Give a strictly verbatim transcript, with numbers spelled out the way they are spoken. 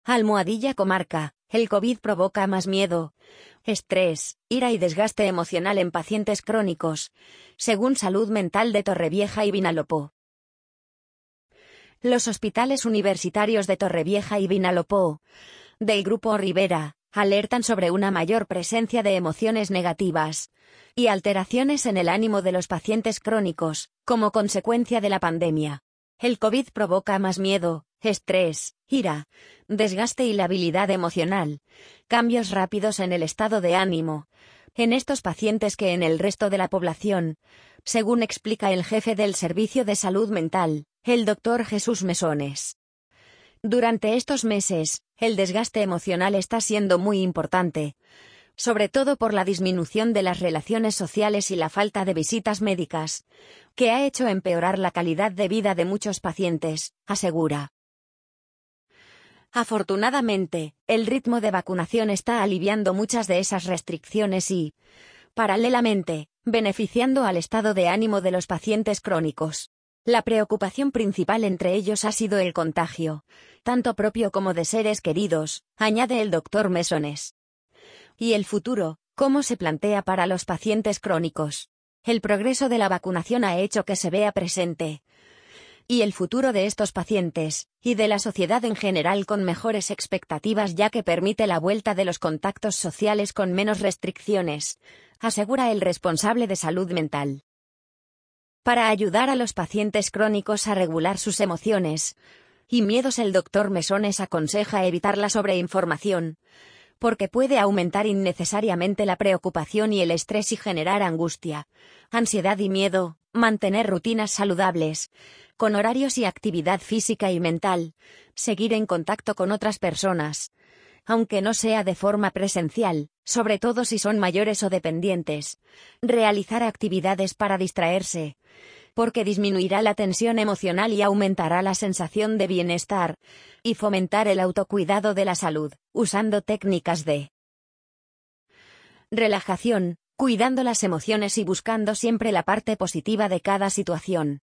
Almohadilla Comarca. El COVID provoca más miedo, estrés, ira y desgaste emocional en pacientes crónicos, según Salud Mental de Torrevieja y Vinalopó. Los hospitales universitarios de Torrevieja y Vinalopó, del Grupo Rivera, alertan sobre una mayor presencia de emociones negativas y alteraciones en el ánimo de los pacientes crónicos, como consecuencia de la pandemia. El COVID provoca más miedo, estrés, ira, desgaste y labilidad emocional, cambios rápidos en el estado de ánimo, en estos pacientes que en el resto de la población, según explica el jefe del Servicio de Salud Mental, el doctor Jesús Mesones. Durante estos meses, el desgaste emocional está siendo muy importante, sobre todo por la disminución de las relaciones sociales y la falta de visitas médicas, que ha hecho empeorar la calidad de vida de muchos pacientes, asegura. Afortunadamente, el ritmo de vacunación está aliviando muchas de esas restricciones y, paralelamente, beneficiando al estado de ánimo de los pacientes crónicos. La preocupación principal entre ellos ha sido el contagio, tanto propio como de seres queridos, añade el doctor Mesones. Y el futuro, ¿cómo se plantea para los pacientes crónicos? El progreso de la vacunación ha hecho que se vea presente. Y el futuro de estos pacientes, y de la sociedad en general con mejores expectativas ya que permite la vuelta de los contactos sociales con menos restricciones, asegura el responsable de salud mental. Para ayudar a los pacientes crónicos a regular sus emociones y miedos, el doctor Mesones aconseja evitar la sobreinformación, porque puede aumentar innecesariamente la preocupación y el estrés y generar angustia, ansiedad y miedo, mantener rutinas saludables, con horarios y actividad física y mental, seguir en contacto con otras personas, aunque no sea de forma presencial, sobre todo si son mayores o dependientes, realizar actividades para distraerse, porque disminuirá la tensión emocional y aumentará la sensación de bienestar, y fomentar el autocuidado de la salud, usando técnicas de relajación, cuidando las emociones y buscando siempre la parte positiva de cada situación.